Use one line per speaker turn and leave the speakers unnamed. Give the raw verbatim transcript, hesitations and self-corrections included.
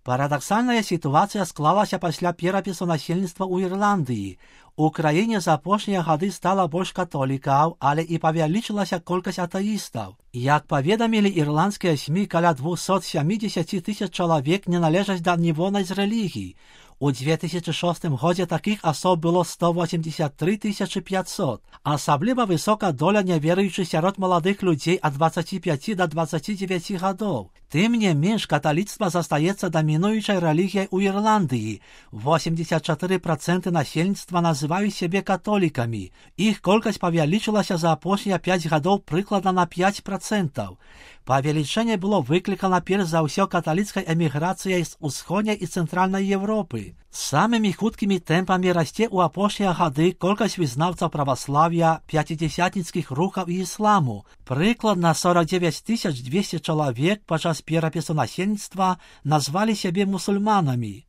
Парадаксальная сітуацыя склалася пасля перапісу насельніцтва ў Ірландыі. У краіне за апошнія гады стала больш католікаў, але і павялічылася колькасць атэістаў. Як паведамілі ірландскія СМІ, каля двухсот сямидесяти тысяч чалавек не належаць да нівонай з рэлігій. У две тысячи шостым годзе такіх асоб было сто восемьдесят три тысячи пятьсот. Асабліва высока доля няверуючых сярод маладых людзей ад двадцати пяти до двадцати девяти гадоў. Тым не менш, каталіцтва застаецца дамінуючай рэлігіяй у Ірландыі. восемьдесят четыре процента насельніцтва называюць сябе католікамі. Іх колькасць павялічылася за апошнія пяць гадоў прыкладна на пять процентаў. Павелічэнне было выклікана перш за ўсё каталіцкай эміграцыяй з усходняй і цэнтральнай Еўропы. Самымі хуткімі тэмпамі расце ў апошнія гады колькасць вызнаўцаў праваслав'я, пяцідзясятніцкіх рухаў і ісламу. Прыкладна сорок девять тысяч двести чалавек падчас перапісу насельніцтва назвалі сябе мусульманамі.